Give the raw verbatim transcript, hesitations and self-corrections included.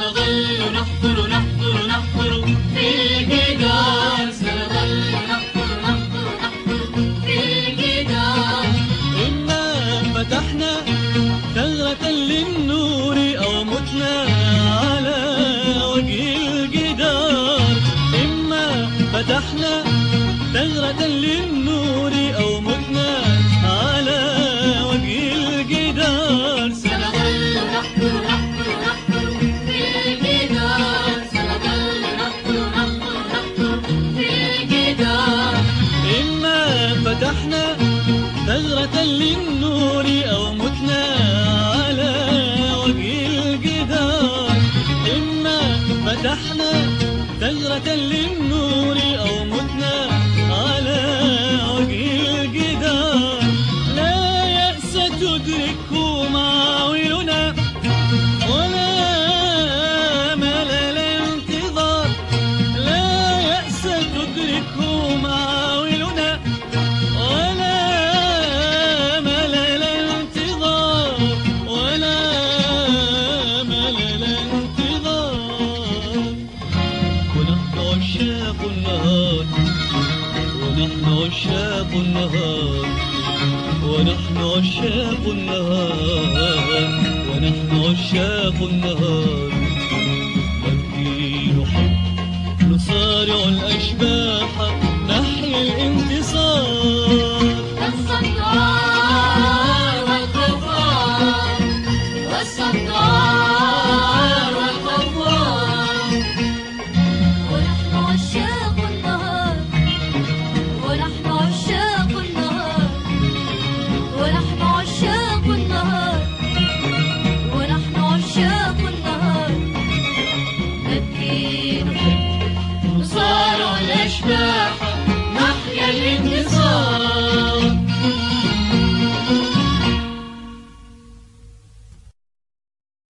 سنظل نحفر نحفر نحفر في الجدار، سنظل نحفر نحفر نحفر في الجدار. إما فتحنا ثغرة للنور أو متنا على وجه الجدار، إما فتحنا ثغرة للنور أو متنا على وجه الجدار. سنظل نحفر نحفر نحفر في الجدار، سنظل نحفر نحفر نحفر في الجدار. إما فتحنا ثغرة للنور أو متنا على وجه الجدار، إما فتحنا ثغرة للنور أو متنا على وجه الجدار. لا يأس تدركه معاولنا ولا ملل انتظار، لا يأس تدركه معاولنا ولا ملل انتظار، ولا ملل انتظار. ونحن عشاق النهار، ونحن عشاق النهار، ونحن عشاق النهار، ونحن عشاق النهار.